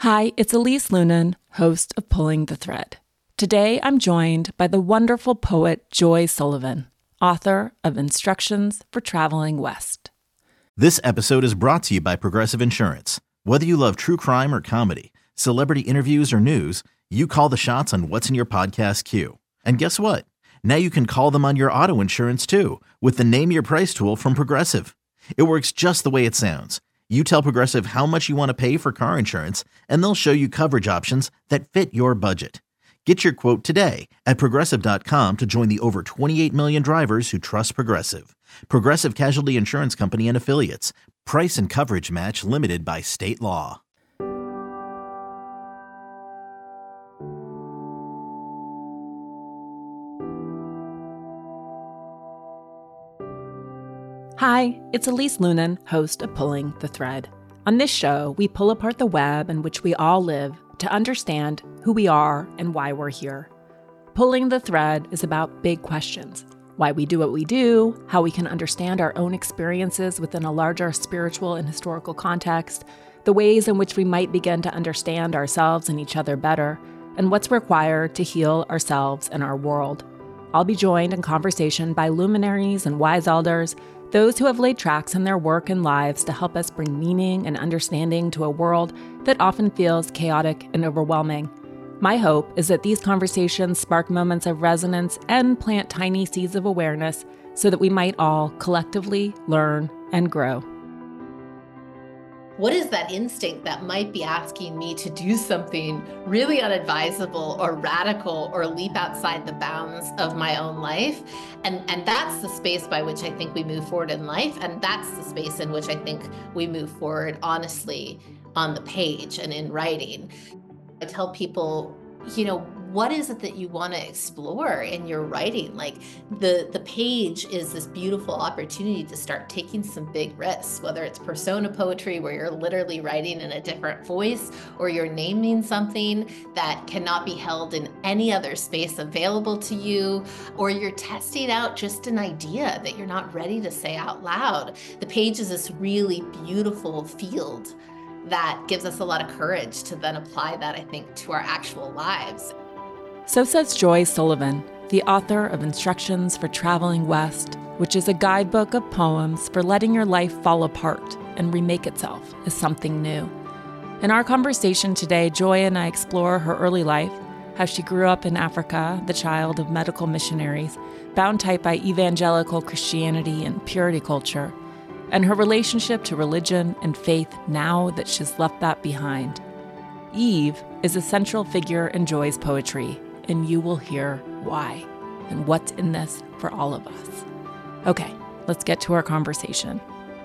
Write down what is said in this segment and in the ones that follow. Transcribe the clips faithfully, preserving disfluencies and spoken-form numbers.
Hi, it's Elise Lunan, host of Pulling the Thread. Today, I'm joined by the wonderful poet Joy Sullivan, author of Instructions for Traveling West. This episode is brought to you by Progressive Insurance. Whether you love true crime or comedy, celebrity interviews or news, you call the shots on what's in your podcast queue. And guess what? Now you can call them on your auto insurance too, with the Name Your Price tool from Progressive. It works just the way it sounds. You tell Progressive how much you want to pay for car insurance, and they'll show you coverage options that fit your budget. Get your quote today at progressive dot com to join the over twenty-eight million drivers who trust Progressive. Progressive Casualty Insurance Company and Affiliates. Price and coverage match limited by state law. Hi, it's Elise Lunan, host of Pulling the Thread. On this show, we pull apart the web in which we all live to understand who we are and why we're here. Pulling the Thread is about big questions: why we do what we do, how we can understand our own experiences within a larger spiritual and historical context, the ways in which we might begin to understand ourselves and each other better, and what's required to heal ourselves and our world. I'll be joined in conversation by luminaries and wise elders, those who have laid tracks in their work and lives to help us bring meaning and understanding to a world that often feels chaotic and overwhelming. My hope is that these conversations spark moments of resonance and plant tiny seeds of awareness so that we might all collectively learn and grow. What is that instinct that might be asking me to do something really unadvisable or radical or leap outside the bounds of my own life? And, and that's the space by which I think we move forward in life. And that's the space in which I think we move forward honestly on the page and in writing. I tell people, you know, what is it that you want to explore in your writing? Like the, the page is this beautiful opportunity to start taking some big risks, whether it's persona poetry, where you're literally writing in a different voice, or you're naming something that cannot be held in any other space available to you, or you're testing out just an idea that you're not ready to say out loud. The page is this really beautiful field that gives us a lot of courage to then apply that, I think, to our actual lives. So says Joy Sullivan, the author of Instructions for Traveling West, which is a guidebook of poems for letting your life fall apart and remake itself as something new. In our conversation today, Joy and I explore her early life, how she grew up in Africa, the child of medical missionaries, bound tight by evangelical Christianity and purity culture, and her relationship to religion and faith now that she's left that behind. Eve is a central figure in Joy's poetry, and you will hear why and what's in this for all of us. Okay, let's get to our conversation.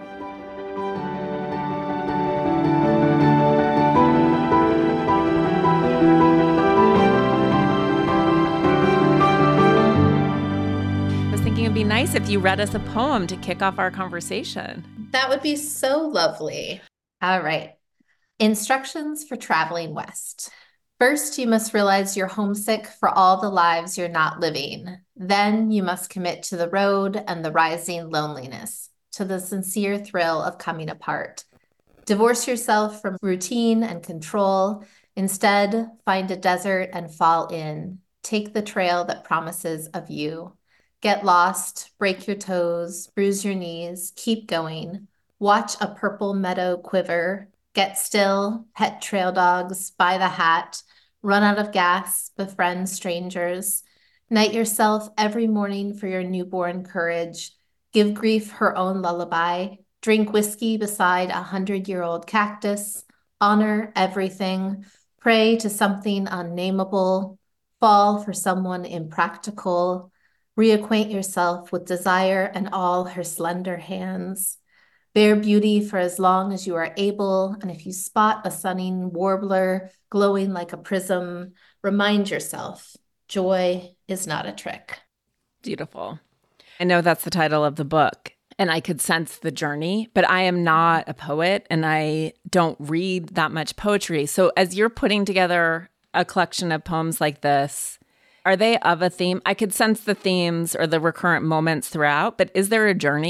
I was thinking it'd be nice if you read us a poem to kick off our conversation. That would be so lovely. All right. Instructions for Traveling West. First, you must realize you're homesick for all the lives you're not living. Then you must commit to the road and the rising loneliness, to the sincere thrill of coming apart. Divorce yourself from routine and control. Instead, find a desert and fall in. Take the trail that promises of you. Get lost, break your toes, bruise your knees, keep going. Watch a purple meadow quiver. Get still, pet trail dogs, buy the hat, run out of gas, befriend strangers. Knight yourself every morning for your newborn courage. Give grief her own lullaby. Drink whiskey beside a hundred-year-old cactus. Honor everything. Pray to something unnameable. Fall for someone impractical. Reacquaint yourself with desire and all her slender hands. Bear beauty for as long as you are able, and if you spot a sunning warbler glowing like a prism, remind yourself, joy is not a trick. Beautiful. I know that's the title of the book, and I could sense the journey, but I am not a poet, and I don't read that much poetry. So as you're putting together a collection of poems like this, are they of a theme? I could sense the themes or the recurrent moments throughout, but is there a journey?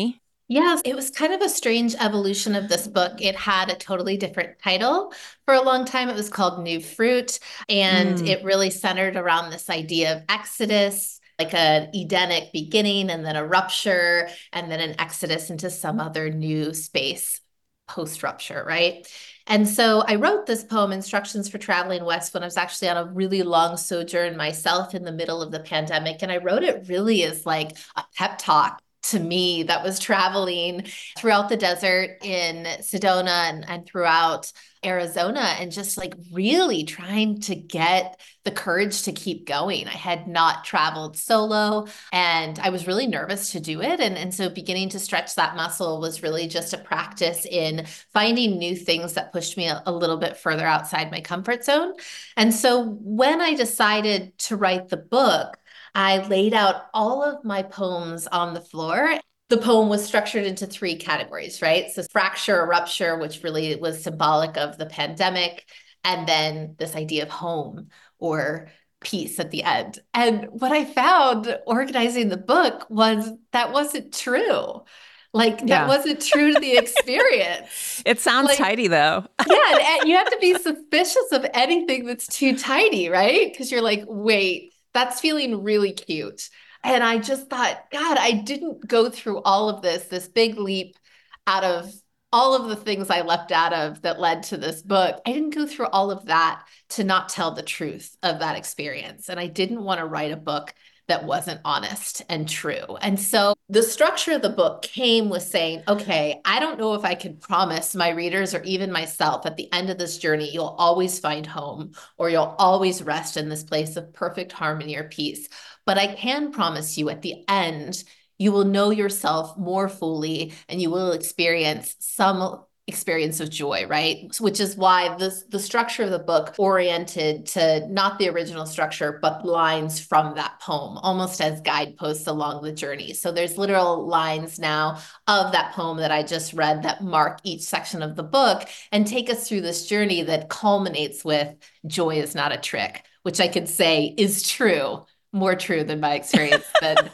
Yes, it was kind of a strange evolution of this book. It had a totally different title. For a long time, it was called New Fruit, and Mm, it really centered around this idea of Exodus, like an Edenic beginning and then a rupture, and then an exodus into some other new space post rupture, right? And so I wrote this poem, Instructions for Traveling West, when I was actually on a really long sojourn myself in the middle of the pandemic. And I wrote it really as like a pep talk to me that was traveling throughout the desert in Sedona and, and throughout Arizona and just like really trying to get the courage to keep going. I had not traveled solo and I was really nervous to do it. And, and so beginning to stretch that muscle was really just a practice in finding new things that pushed me a, a little bit further outside my comfort zone. And so when I decided to write the book, I laid out all of my poems on the floor. The poem was structured into three categories, right? So fracture, rupture, which really was symbolic of the pandemic, and then this idea of home or peace at the end. And what I found organizing the book was that wasn't true. Like that yeah. wasn't true to the experience. It sounds Like, tidy though. yeah, and, and you have to be suspicious of anything that's too tidy, right? Because you're like, wait, that's feeling really cute. And I just thought, God, I didn't go through all of this, this big leap out of all of the things I left out of that led to this book. I didn't go through all of that to not tell the truth of that experience. And I didn't want to write a book that wasn't honest and true. And so the structure of the book came with saying, okay, I don't know if I can promise my readers or even myself at the end of this journey, you'll always find home or you'll always rest in this place of perfect harmony or peace. But I can promise you at the end, you will know yourself more fully and you will experience some experience of joy, right? Which is why this the structure of the book oriented to not the original structure, but lines from that poem, almost as guideposts along the journey. So there's literal lines now of that poem that I just read that mark each section of the book and take us through this journey that culminates with joy is not a trick, which I could say is true, more true than my experience than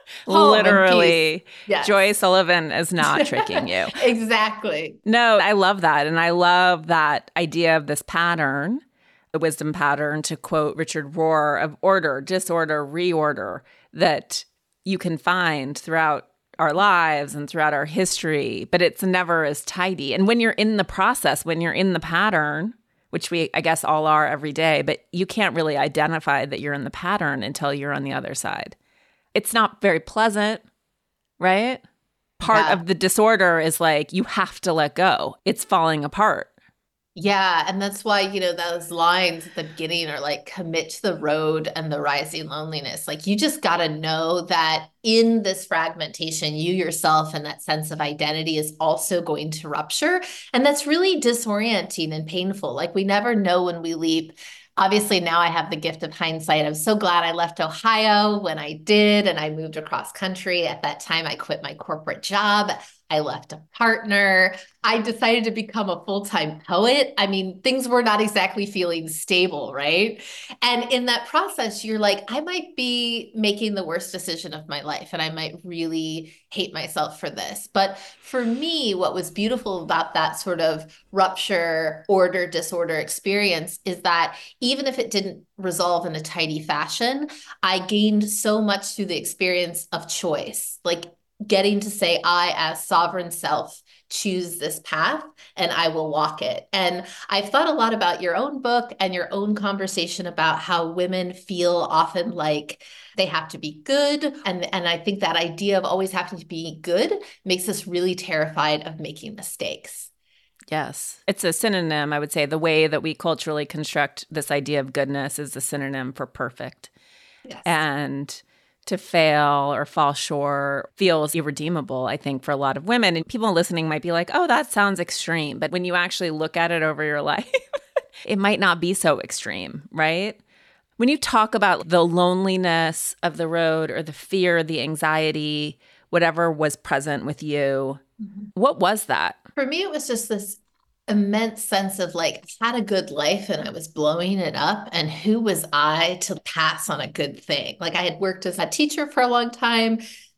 Literally, yes. Joy Sullivan is not tricking you. Exactly. No, I love that. And I love that idea of this pattern, the wisdom pattern, to quote Richard Rohr, of order, disorder, reorder, that you can find throughout our lives and throughout our history, but it's never as tidy. And when you're in the process, when you're in the pattern, which we, I guess, all are every day, but you can't really identify that you're in the pattern until you're on the other side. It's not very pleasant, right? Part Yeah. of the disorder is like, you have to let go. It's falling apart. Yeah. And that's why, you know, those lines at the beginning are like, commit to the road and the rising loneliness. Like, you just got to know that in this fragmentation, you yourself and that sense of identity is also going to rupture. And that's really disorienting and painful. Like, we never know when we leap. Obviously, now I have the gift of hindsight. I'm so glad I left Ohio when I did, and I moved across country. At that time, I quit my corporate job. I left a partner. I decided to become a full-time poet. I mean, things were not exactly feeling stable, right? And in that process, you're like, I might be making the worst decision of my life, and I might really hate myself for this. But for me, what was beautiful about that sort of rupture, order, disorder experience is that even if it didn't resolve in a tidy fashion, I gained so much through the experience of choice, like getting to say, I, as sovereign self, choose this path and I will walk it. And I've thought a lot about your own book and your own conversation about how women feel often like they have to be good. And, and I think that idea of always having to be good makes us really terrified of making mistakes. Yes. It's a synonym, I would say. The way that we culturally construct this idea of goodness is a synonym for perfect. Yes. And to fail or fall short feels irredeemable, I think, for a lot of women. And people listening might be like, oh, that sounds extreme. But when you actually look at it over your life, it might not be so extreme, right? When you talk about the loneliness of the road or the fear, the anxiety, whatever was present with you, mm-hmm. what was that? For me, it was just this immense sense of like, I had a good life and I was blowing it up. And who was I to pass on a good thing? Like, I had worked as a teacher for a long time.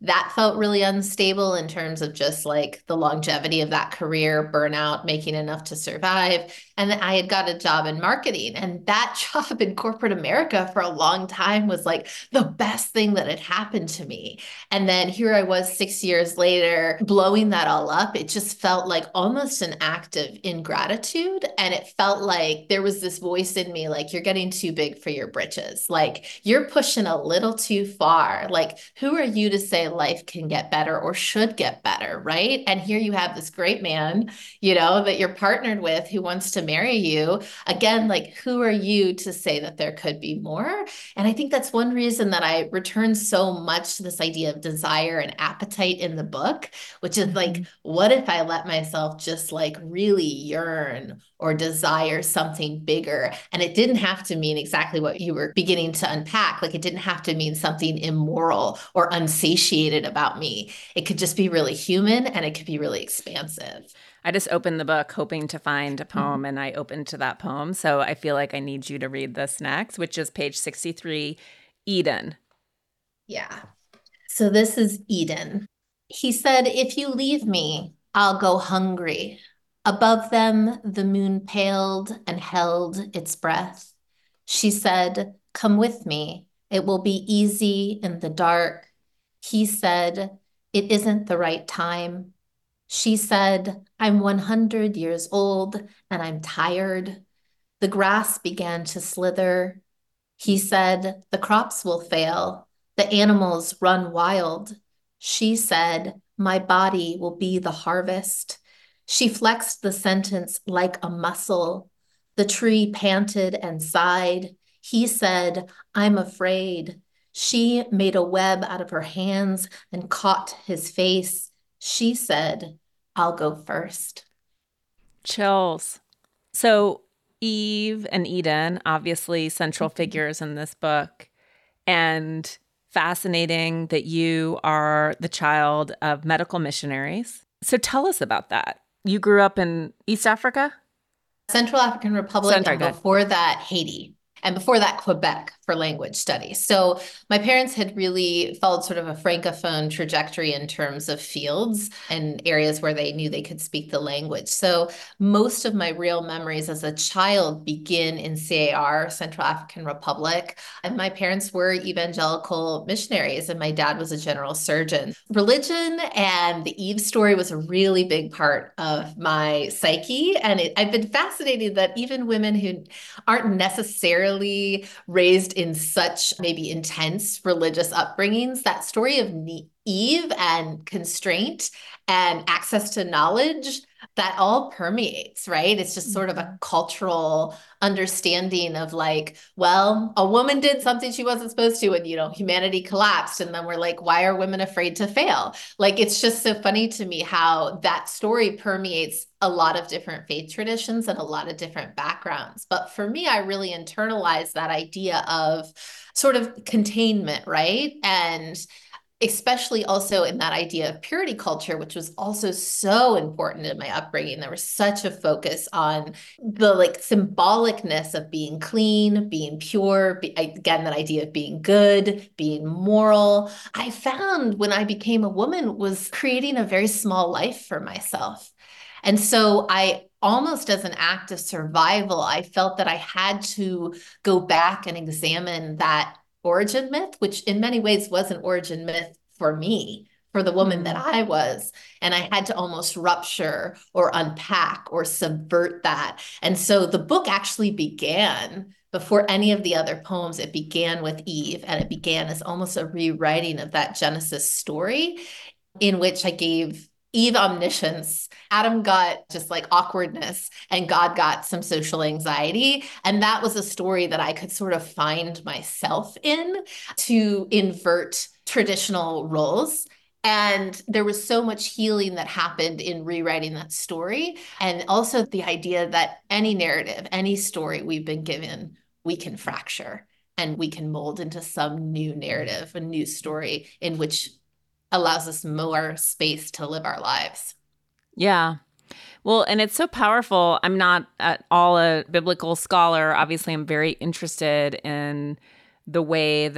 that felt really unstable in terms of just like the longevity of that career, burnout, making enough to survive. And then I had got a job in marketing, and that job in corporate America for a long time was like the best thing that had happened to me. And then here I was six years later, blowing that all up. It just felt like almost an act of ingratitude. And it felt like there was this voice in me, like, you're getting too big for your britches. Like, you're pushing a little too far. Like, who are you to say life can get better or should get better, right? And here you have this great man, you know, that you're partnered with who wants to marry you. Again, like, who are you to say that there could be more? And I think that's one reason that I return so much to this idea of desire and appetite in the book, which is like, mm-hmm. what if I let myself just like really yearn or desire something bigger? And it didn't have to mean exactly what you were beginning to unpack. Like, it didn't have to mean something immoral or unsatiated about me. It could just be really human, and it could be really expansive. I just opened the book hoping to find a poem, mm-hmm. and I opened to that poem. So I feel like I need you to read this next, which is page sixty-three, Eden. Yeah. So this is Eden. He said, if you leave me, I'll go hungry. Above them, the moon paled and held its breath. She said, come with me. It will be easy in the dark. He said, it isn't the right time. She said, I'm one hundred years old and I'm tired. The grass began to slither. He said, the crops will fail. The animals run wild. She said, my body will be the harvest. She flexed the sentence like a muscle. The tree panted and sighed. He said, I'm afraid. She made a web out of her hands and caught his face. She said, I'll go first. Chills. So Eve and Eden, obviously central mm-hmm. figures in this book, and fascinating that you are the child of medical missionaries. So tell us about that. You grew up in East Africa? Central African Republic, Central, and before that, Haiti. And before that, Quebec for language studies. So my parents had really followed sort of a francophone trajectory in terms of fields and areas where they knew they could speak the language. So most of my real memories as a child begin in C A R, Central African Republic. And my parents were evangelical missionaries, and my dad was a general surgeon. Religion and the Eve story was a really big part of my psyche. And it, I've been fascinated that even women who aren't necessarily raised in such maybe intense religious upbringings, that story of Eve and constraint and access to knowledge, that all permeates, right? It's just sort of a cultural understanding of like, well, a woman did something she wasn't supposed to, and, you know, humanity collapsed. And then we're like, why are women afraid to fail? Like, it's just so funny to me how that story permeates a lot of different faith traditions and a lot of different backgrounds. But for me, I really internalized that idea of sort of containment, right? And especially also in that idea of purity culture, which was also so important in my upbringing. There was such a focus on the like symbolicness of being clean, being pure, be, again, that idea of being good, being moral. I found when I became a woman was creating a very small life for myself. And so I almost as an act of survival, I felt that I had to go back and examine that origin myth, which in many ways was an origin myth for me, for the woman mm. that I was. And I had to almost rupture or unpack or subvert that. And so the book actually began before any of the other poems. It began with Eve, and it began as almost a rewriting of that Genesis story, in which I gave Eve omniscience, Adam got just like awkwardness, and God got some social anxiety. And that was a story that I could sort of find myself in to invert traditional roles. And there was so much healing that happened in rewriting that story. And also the idea that any narrative, any story we've been given, we can fracture and we can mold into some new narrative, a new story in which allows us more space to live our lives. Yeah. Well, and it's so powerful. I'm not at all a biblical scholar. Obviously, I'm very interested in the way that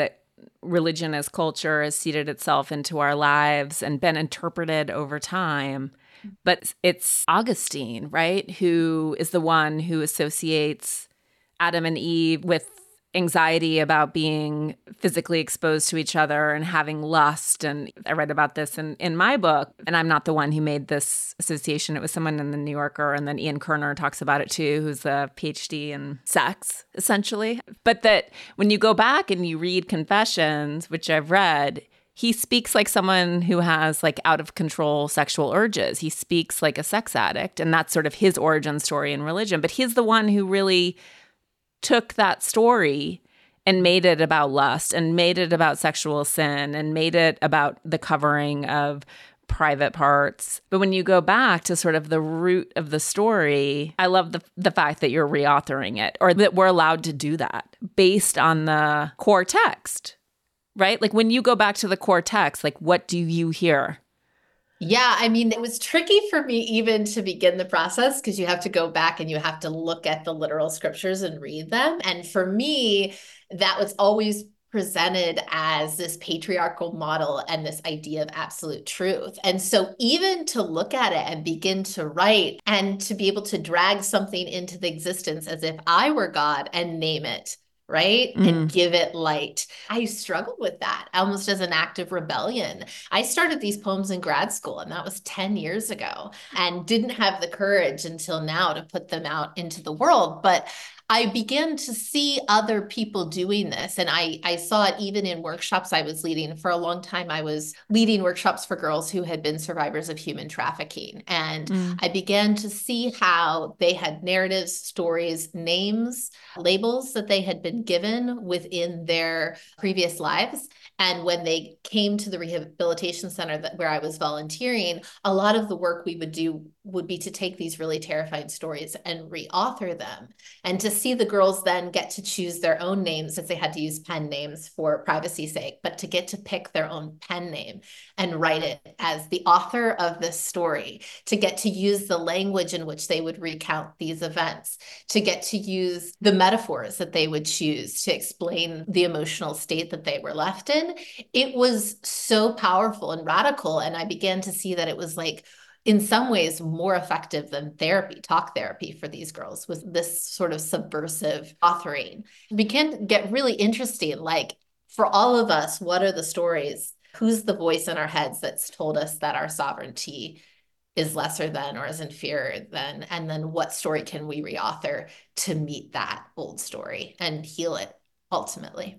religion as culture has seeded itself into our lives and been interpreted over time. But it's Augustine, right, who is the one who associates Adam and Eve with anxiety about being physically exposed to each other and having lust. And I read about this in, in my book, and I'm not the one who made this association. It was someone in the New Yorker, and then Ian Kerner talks about it too, who's a P H D in sex, essentially. But that when you go back and you read Confessions, which I've read, he speaks like someone who has like out of control sexual urges. He speaks like a sex addict, and that's sort of his origin story in religion. But he's the one who really took that story and made it about lust and made it about sexual sin and made it about the covering of private parts. But when you go back to sort of the root of the story, I love the the fact that you're reauthoring it, or that we're allowed to do that based on the core text, right? Like when you go back to the core text, like what do you hear? Yeah, I mean, it was tricky for me even to begin the process because you have to go back and you have to look at the literal scriptures and read them. And for me, that was always presented as this patriarchal model and this idea of absolute truth. And so even to look at it and begin to write and to be able to drag something into the existence as if I were God and name it, right? Mm. And give it light. I struggled with that almost as an act of rebellion. I started these poems in grad school, and that was ten years ago, and didn't have the courage until now to put them out into the world. But I began to see other people doing this. And I, I saw it even in workshops I was leading. For a long time, I was leading workshops for girls who had been survivors of human trafficking. And mm. I began to see how they had narratives, stories, names, labels that they had been given within their previous lives. And when they came to the rehabilitation center that where I was volunteering, a lot of the work we would do would be to take these really terrifying stories and reauthor them, and to see the girls then get to choose their own names, as they had to use pen names for privacy's sake, but to get to pick their own pen name and write it as the author of this story, to get to use the language in which they would recount these events, to get to use the metaphors that they would choose to explain the emotional state that they were left in. It was so powerful and radical. And I began to see that it was like, in some ways, more effective than therapy, talk therapy for these girls, was this sort of subversive authoring. It began to get really interesting. Like, for all of us, what are the stories? Who's the voice in our heads that's told us that our sovereignty is lesser than or is inferior than? And then what story can we reauthor to meet that old story and heal it ultimately?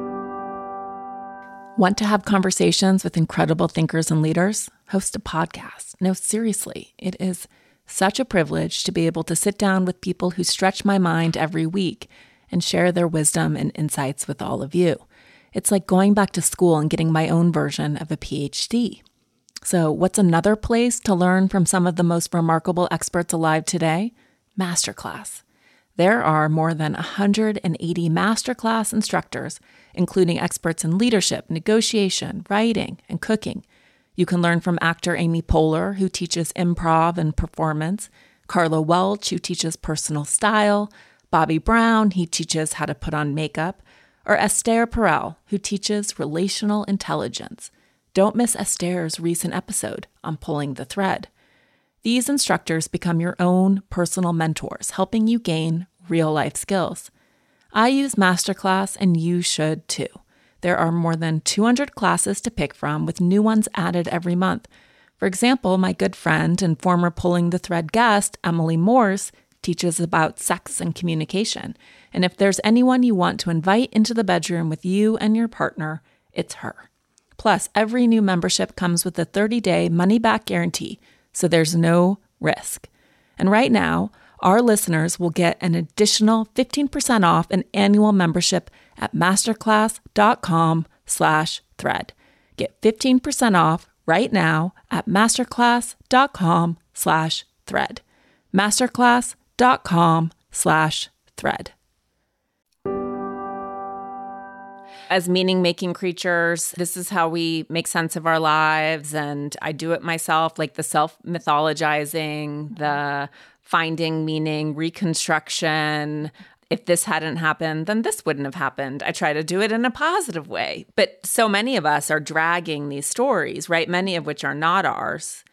Want to have conversations with incredible thinkers and leaders? Host a podcast. No, seriously, it is such a privilege to be able to sit down with people who stretch my mind every week and share their wisdom and insights with all of you. It's like going back to school and getting my own version of a P H D. So what's another place to learn from some of the most remarkable experts alive today? Masterclass. There are more than one hundred eighty masterclass instructors, including experts in leadership, negotiation, writing, and cooking. You can learn from actor Amy Poehler, who teaches improv and performance, Carla Welch, who teaches personal style, Bobby Brown, he teaches how to put on makeup, or Esther Perel, who teaches relational intelligence. Don't miss Esther's recent episode on Pulling the Thread. These instructors become your own personal mentors, helping you gain real-life skills. I use Masterclass, and you should too. There are more than two hundred classes to pick from, with new ones added every month. For example, my good friend and former Pulling the Thread guest, Emily Morse, teaches about sex and communication. And if there's anyone you want to invite into the bedroom with you and your partner, it's her. Plus, every new membership comes with a thirty-day money-back guarantee, so there's no risk. And right now, our listeners will get an additional fifteen percent off an annual membership at masterclass.com slash thread. Get fifteen percent off right now at masterclass.com slash thread. Masterclass.com slash thread. As meaning-making creatures, this is how we make sense of our lives, and I do it myself, like the self-mythologizing, the finding meaning, reconstruction. if this hadn't happened, then this wouldn't have happened. I try to do it in a positive way. But so many of us are dragging these stories, right? Many of which are not ours,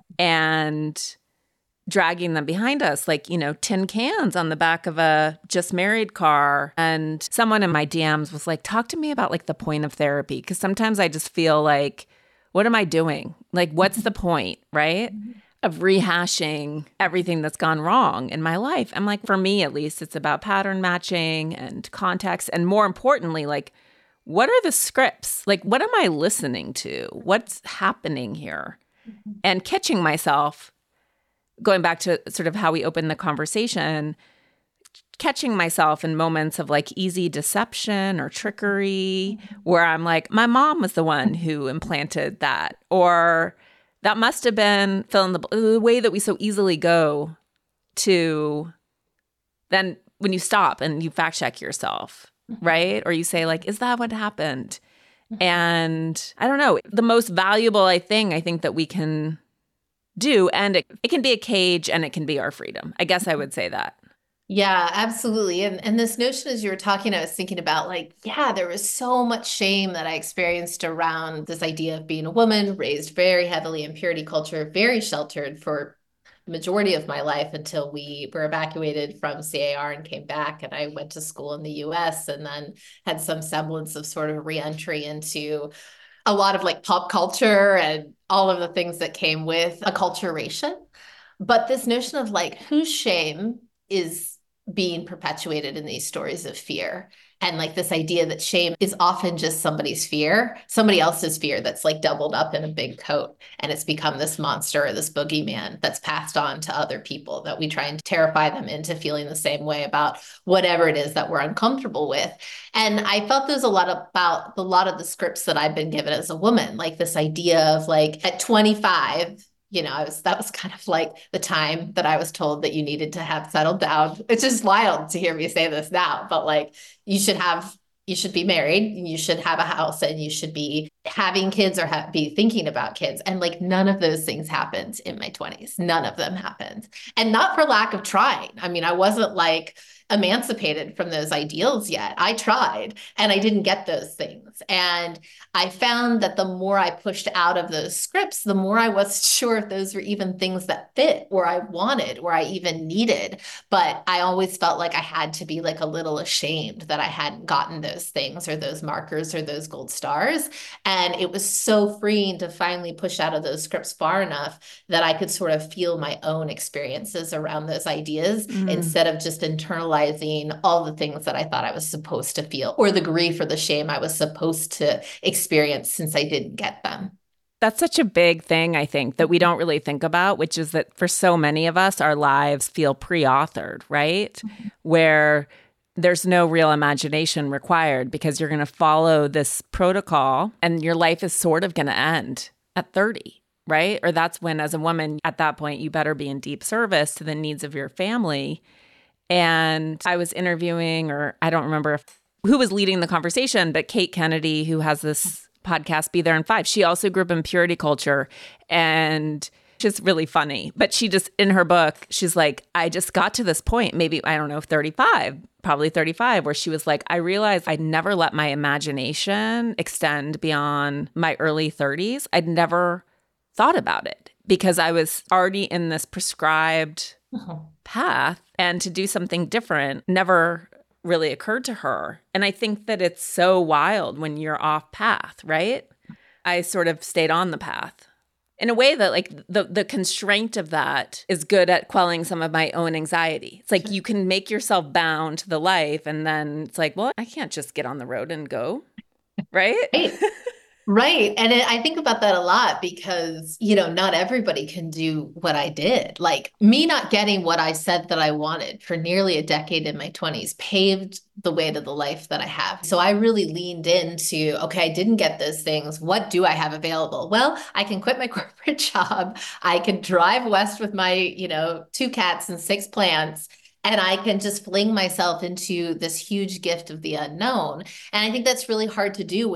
and dragging them behind us, like, you know, tin cans on the back of a just married car. And someone in my D Ms was like, talk to me about like the point of therapy. Because sometimes I just feel like, what am I doing? Like, what's the point, right? Of rehashing everything that's gone wrong in my life. I'm like, for me, at least, it's about pattern matching and context. And more importantly, like, what are the scripts? Like, what am I listening to? What's happening here? And catching myself, going back to sort of how we opened the conversation, catching myself in moments of like easy deception or trickery, where I'm like, my mom was the one who implanted that, or that must have been fill in the, the way that we so easily go to then when you stop and you fact check yourself, right? Or you say like, is that what happened? And I don't know, the most valuable I thing I think that we can do, and it, it can be a cage and it can be our freedom. I guess I would say that. Yeah, absolutely. And and this notion, as you were talking, I was thinking about like, yeah, there was so much shame that I experienced around this idea of being a woman, raised very heavily in purity culture, very sheltered for the majority of my life until we were evacuated from C A R and came back. And I went to school in the U S and then had some semblance of sort of reentry into a lot of like pop culture and all of the things that came with acculturation. But this notion of like whose shame is being perpetuated in these stories of fear. And like this idea that shame is often just somebody's fear, somebody else's fear that's like doubled up in a big coat. And it's become this monster or this boogeyman that's passed on to other people, that we try and terrify them into feeling the same way about whatever it is that we're uncomfortable with. And I felt there's a lot about a lot of the scripts that I've been given as a woman, like this idea of like at twenty-five, you know, I was, that was kind of like the time that I was told that you needed to have settled down. It's just wild to hear me say this now, but like you should have, you should be married, you should have a house, and you should be having kids or ha- be thinking about kids. And like none of those things happened in my twenties. None of them happened. And not for lack of trying. I mean, I wasn't like emancipated from those ideals yet. I tried and I didn't get those things. And I found that the more I pushed out of those scripts, the more I wasn't sure if those were even things that fit or I wanted or I even needed. But I always felt like I had to be like a little ashamed that I hadn't gotten those things or those markers or those gold stars. And it was so freeing to finally push out of those scripts far enough that I could sort of feel my own experiences around those ideas mm. instead of just internalizing all the things that I thought I was supposed to feel, or the grief or the shame I was supposed to experience since I didn't get them. That's such a big thing, I think, that we don't really think about, which is that for so many of us, our lives feel pre-authored, right? Mm-hmm. Where there's no real imagination required because you're going to follow this protocol and your life is sort of going to end at thirty, right? Or that's when, as a woman, at that point, you better be in deep service to the needs of your family. And I was interviewing, or I don't remember if, who was leading the conversation, but Kate Kennedy, who has this podcast, Be There in Five. She also grew up in purity culture and she's really funny. But she just, in her book, she's like, I just got to this point, maybe, I don't know, thirty-five, probably thirty-five, where she was like, I realized I'd never let my imagination extend beyond my early thirties. I'd never thought about it because I was already in this prescribed uh-huh. path, and to do something different never really occurred to her. And I think that it's so wild when you're off path, right? I sort of stayed on the path in a way that like the the constraint of that is good at quelling some of my own anxiety. It's like you can make yourself bound to the life and then it's like, well, I can't just get on the road and go, right? Right. Right. And it, I think about that a lot because, you know, not everybody can do what I did. Like me not getting what I said that I wanted for nearly a decade in my twenties paved the way to the life that I have. So I really leaned into, okay, I didn't get those things. What do I have available? Well, I can quit my corporate job. I can drive west with my, you know, two cats and six plants. And I can just fling myself into this huge gift of the unknown. And I think that's really hard to do when you've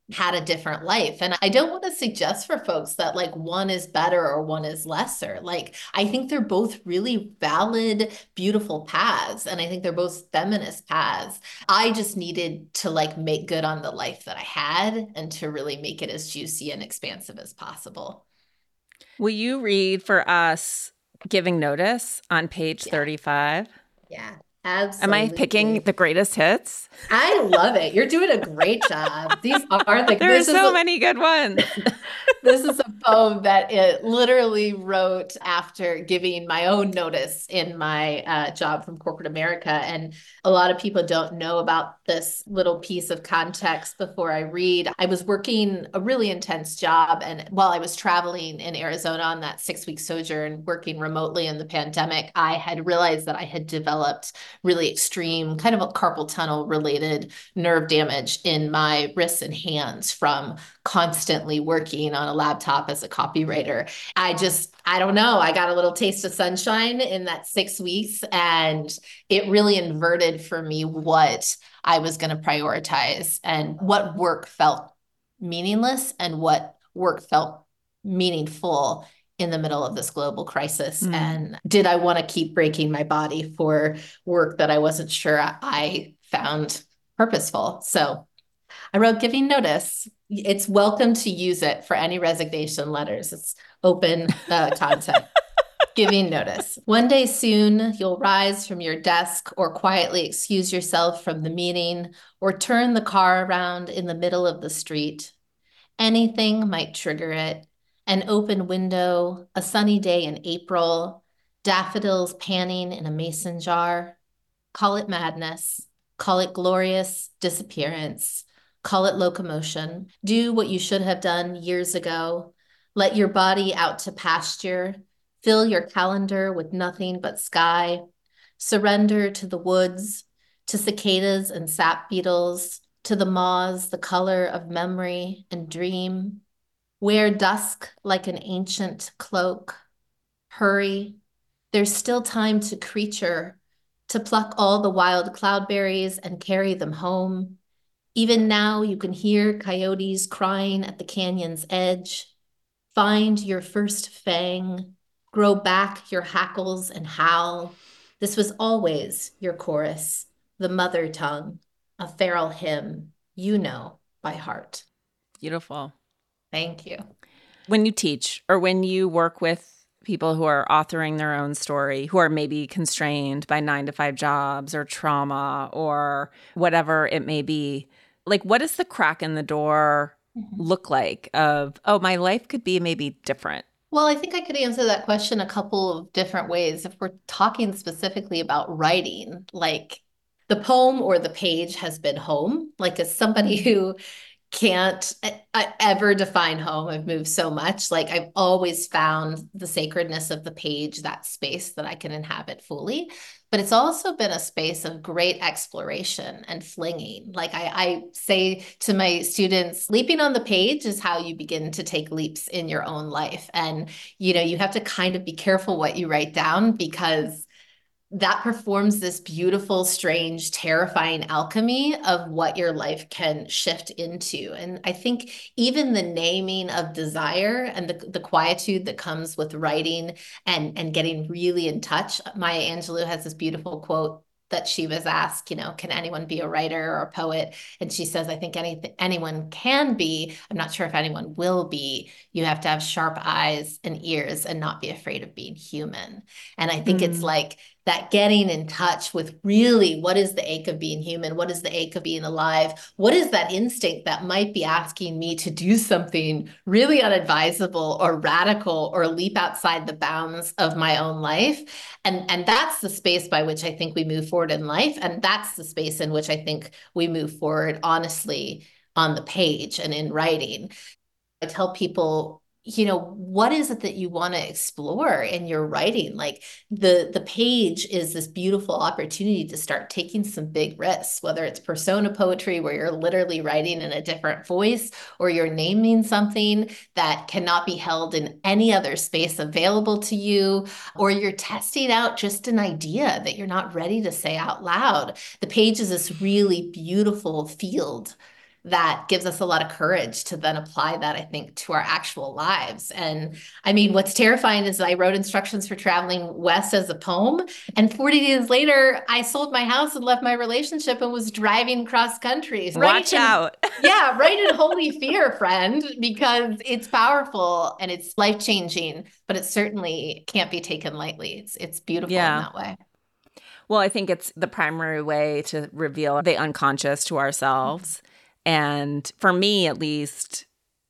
had a different life. And I don't want to suggest for folks that like one is better or one is lesser. Like, I think they're both really valid, beautiful paths. And I think they're both feminist paths. I just needed to like make good on the life that I had and to really make it as juicy and expansive as possible. Will you read for us Giving Notice on page Yeah. thirty-five? Yeah. Am I Absolutely. picking the greatest hits? I love it. You're doing a great job. These are the There are this is so a- many good ones. This is a poem that it literally wrote after giving my own notice in my uh, job from corporate America. And a lot of people don't know about this little piece of context before I read. I was working a really intense job. And while I was traveling in Arizona on that six week sojourn, working remotely in the pandemic, I had realized that I had developed really extreme kind of a carpal tunnel related nerve damage in my wrists and hands from constantly working on a laptop as a copywriter. I just, I don't know, I got a little taste of sunshine in that six weeks and it really inverted for me what I was going to prioritize and what work felt meaningless and what work felt meaningful in the middle of this global crisis. Mm. And did I want to keep breaking my body for work that I wasn't sure I found purposeful? So I wrote Giving Notice. It's welcome to use it for any resignation letters. It's open uh, content. Giving Notice. One day soon, you'll rise from your desk or quietly excuse yourself from the meeting or turn the car around in the middle of the street. Anything might trigger it. An open window, a sunny day in April, daffodils panning in a mason jar. Call it madness. Call it glorious disappearance. Call it locomotion. Do what you should have done years ago. Let your body out to pasture. Fill your calendar with nothing but sky. Surrender to the woods, to cicadas and sap beetles, to the moths, the color of memory and dream. Wear dusk like an ancient cloak. Hurry. There's still time to creature, to pluck all the wild cloudberries and carry them home. Even now, you can hear coyotes crying at the canyon's edge. Find your first fang, grow back your hackles and howl. This was always your chorus, the mother tongue, a feral hymn you know by heart. Beautiful. Thank you. When you teach or when you work with people who are authoring their own story, who are maybe constrained by nine to five jobs or trauma or whatever it may be, like what does the crack in the door look like of, oh, my life could be maybe different? Well, I think I could answer that question a couple of different ways. If we're talking specifically about writing, like the poem or the page has been home. Like as somebody who can't I, ever define home. I've moved so much. Like I've always found the sacredness of the page, that space that I can inhabit fully. But it's also been a space of great exploration and flinging. Like I, I say to my students, leaping on the page is how you begin to take leaps in your own life. And, you know, you have to kind of be careful what you write down because that performs this beautiful, strange, terrifying alchemy of what your life can shift into. And I think even the naming of desire and the, the quietude that comes with writing and, and getting really in touch. Maya Angelou has this beautiful quote that she was asked, you know, can anyone be a writer or a poet? And she says, I think anything, anyone can be. I'm not sure if anyone will be. You have to have sharp eyes and ears and not be afraid of being human. And I think mm. it's like, that getting in touch with really what is the ache of being human? What is the ache of being alive? What is that instinct that might be asking me to do something really unadvisable or radical or leap outside the bounds of my own life? And, and that's the space by which I think we move forward in life. And that's the space in which I think we move forward honestly on the page and in writing. I tell people, you know, what is it that you want to explore in your writing? Like the, the page is this beautiful opportunity to start taking some big risks, whether it's persona poetry, where you're literally writing in a different voice, or you're naming something that cannot be held in any other space available to you, or you're testing out just an idea that you're not ready to say out loud. The page is this really beautiful field that gives us a lot of courage to then apply that, I think, to our actual lives. And I mean, what's terrifying is I wrote instructions for traveling west as a poem. And forty days later, I sold my house and left my relationship and was driving cross country. Watch right out. in, yeah, right in holy fear, friend, because it's powerful and it's life-changing, but it certainly can't be taken lightly. It's it's beautiful Yeah. in that way. Well, I think it's the primary way to reveal the unconscious to ourselves. And for me, at least,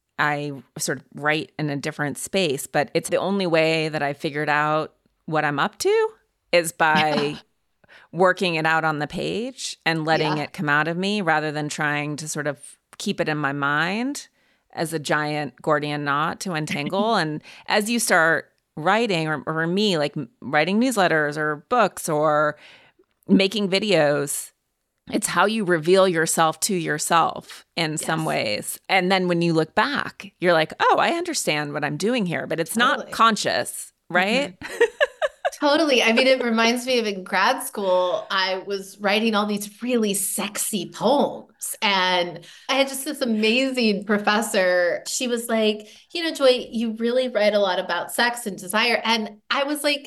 I sort of write in a different space, but it's the only way that I figured out what I'm up to is by working it out on the page and letting Yeah. it come out of me rather than trying to sort of keep it in my mind as a giant Gordian knot to untangle. And as you start writing, or, or me, like writing newsletters or books or making videos, it's how you reveal yourself to yourself in Yes. some ways. And then when you look back, you're like, oh, I understand what I'm doing here, but it's not Totally. conscious, right? Totally. I mean, it reminds me of in grad school, I was writing all these really sexy poems. And I had just this amazing professor. She was like, you know, Joy, you really write a lot about sex and desire. And I was like,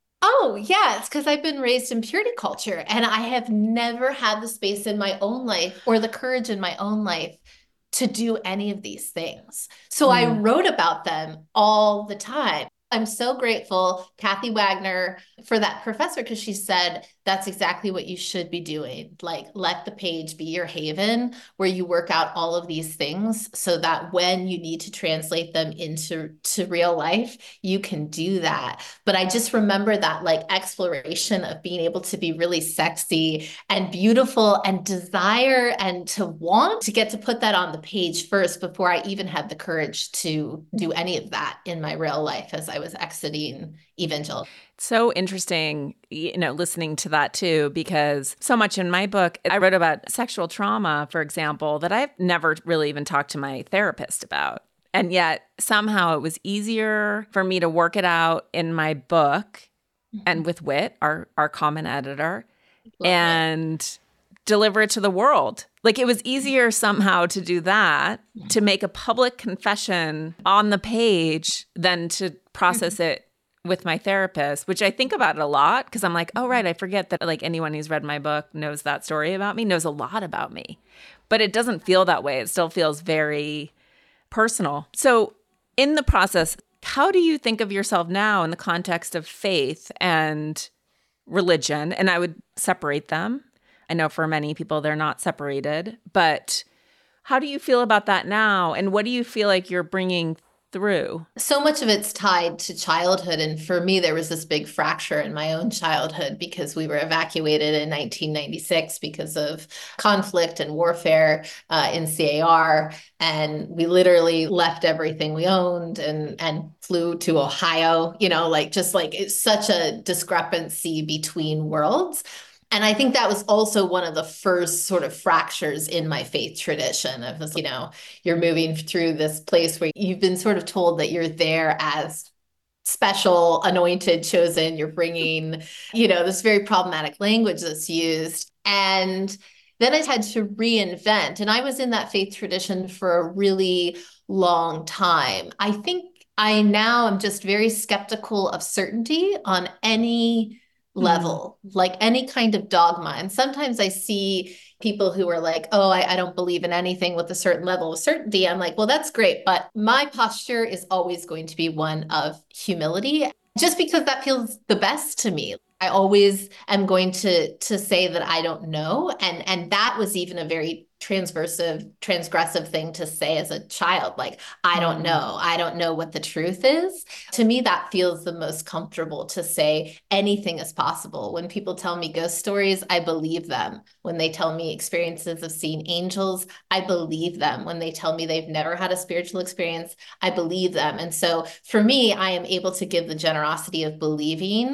oh, yeah, it's because I've been raised in purity culture and I have never had the space in my own life or the courage in my own life to do any of these things. So I Mm. wrote about them all the time. I'm so grateful, Kathy Wagner, for that professor, because she said that's exactly what you should be doing. Like, let the page be your haven where you work out all of these things so that when you need to translate them into to real life, you can do that. But I just remember that like exploration of being able to be really sexy and beautiful and desire and to want to get to put that on the page first before I even had the courage to do any of that in my real life as I was exiting evangelical. So interesting, you know, listening to that too, because so much in my book, I wrote about sexual trauma, for example, that I've never really even talked to my therapist about. And yet somehow it was easier for me to work it out in my book and with Whit, our, our common editor, Love and it. deliver it to the world. Like it was easier somehow to do that, to make a public confession on the page than to process mm-hmm. it with my therapist, which I think about it a lot because I'm like, oh, right, I forget that like anyone who's read my book knows that story about me, knows a lot about me. But it doesn't feel that way. It still feels very personal. So in the process, how do you think of yourself now in the context of faith and religion? And I would separate them. I know for many people they're not separated, but how do you feel about that now? And what do you feel like you're bringing through? So much of it's tied to childhood. And for me, there was this big fracture in my own childhood because we were evacuated in nineteen ninety-six because of conflict and warfare uh, in C A R. And we literally left everything we owned and, and flew to Ohio, you know, like just like it's such a discrepancy between worlds. And I think that was also one of the first sort of fractures in my faith tradition of this, you know, you're moving through this place where you've been sort of told that you're there as special, anointed, chosen. You're bringing, you know, this very problematic language that's used. And then I had to reinvent. And I was in that faith tradition for a really long time. I think I now am just very skeptical of certainty on any level, mm. like any kind of dogma. And sometimes I see people who are like, oh, I, I don't believe in anything with a certain level of certainty. I'm like, well, that's great. But my posture is always going to be one of humility, just because that feels the best to me. I always am going to to say that I don't know. And, and that was even a very transversive, transgressive thing to say as a child. Like, I don't know. I don't know what the truth is. To me, that feels the most comfortable to say anything is possible. When people tell me ghost stories, I believe them. When they tell me experiences of seeing angels, I believe them. When they tell me they've never had a spiritual experience, I believe them. And so for me, I am able to give the generosity of believing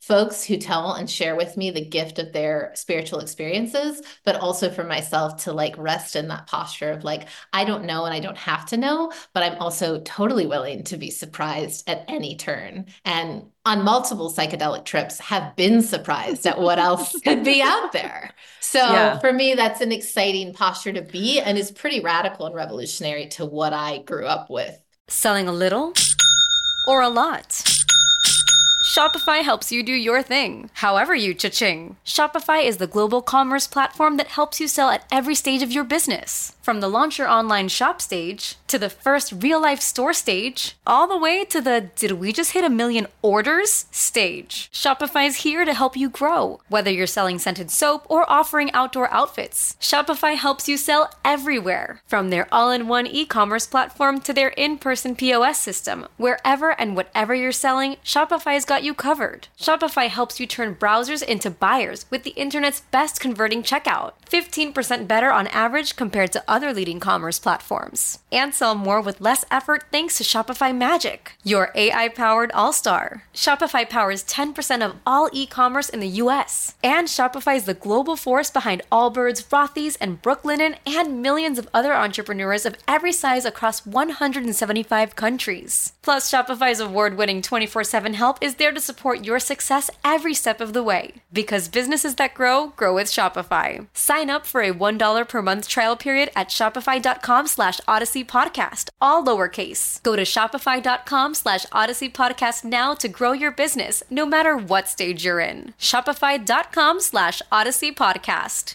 folks who tell and share with me the gift of their spiritual experiences, but also for myself to like rest in that posture of like, I don't know and I don't have to know, but I'm also totally willing to be surprised at any turn. And on multiple psychedelic trips have been surprised at what else could be out there. So Yeah. for me, that's an exciting posture to be and is pretty radical and revolutionary to what I grew up with. Selling a little or a lot? Shopify helps you do your thing, however you cha-ching. Shopify is the global commerce platform that helps you sell at every stage of your business. From the launch your online shop stage, to the first real-life store stage, all the way to the did we just hit a million orders stage. Shopify's here to help you grow. Whether you're selling scented soap or offering outdoor outfits, Shopify helps you sell everywhere. From their all-in-one e-commerce platform to their in-person P O S system, wherever and whatever you're selling, Shopify's got you covered. Shopify helps you turn browsers into buyers with the internet's best converting checkout. fifteen percent better on average compared to other leading commerce platforms. And sell more with less effort thanks to Shopify Magic, your A I-powered all-star. Shopify powers ten percent of all e-commerce in the U S. And Shopify is the global force behind Allbirds, Rothy's, and Brooklinen, and millions of other entrepreneurs of every size across one hundred seventy-five countries. Plus, Shopify's award-winning twenty-four seven help is there to support your success every step of the way. Because businesses that grow, grow with Shopify. Sign up for a one dollar per month trial period at shopify.com slash Odyssey Podcast, all lowercase. Go to shopify.com slash Odyssey Podcast now to grow your business, no matter what stage you're in. Shopify.com slash Odyssey Podcast.